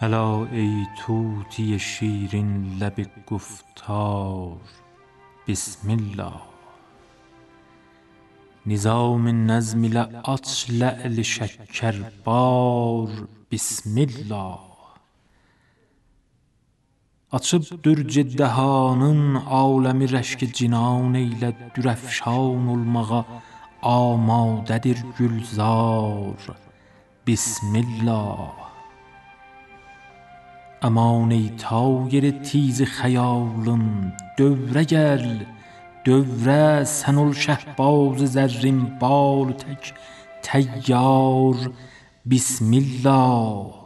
الا ای طوطی شیرین لب گفتار بسم الله. نظام نظم لعج لعل şəkərbar Bismillah. Açıb dürc dəhanın aləmi rəşk cinan eylə dürəfşan olmağa amadədir gülzar Bismillah. Aman ey tayr تیز xəyalım dövrə gəl dövrə sən ol şəhbaz zərrin bal tək təyyar Bismillah.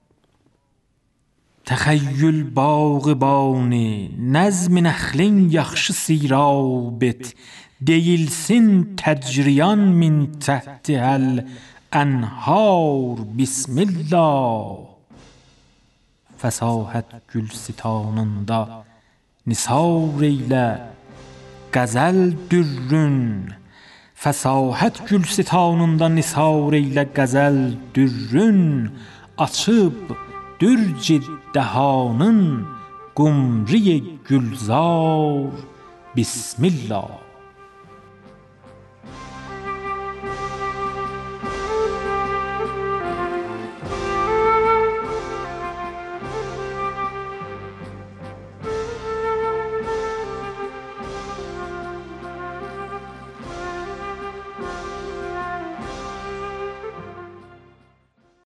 Təxəyyül bağbani nəzm nəxlin yaxşı sirabet deyilsin təcriyan min təhtihəl ənhar Bismillah. فصاحت گلستانında nisar eylə qəzəl dürrün. Fəsahət gülsitanında nisar eylə qəzəl dürrün. Açıb dürc dəhanın qumri gülzar Bismillah.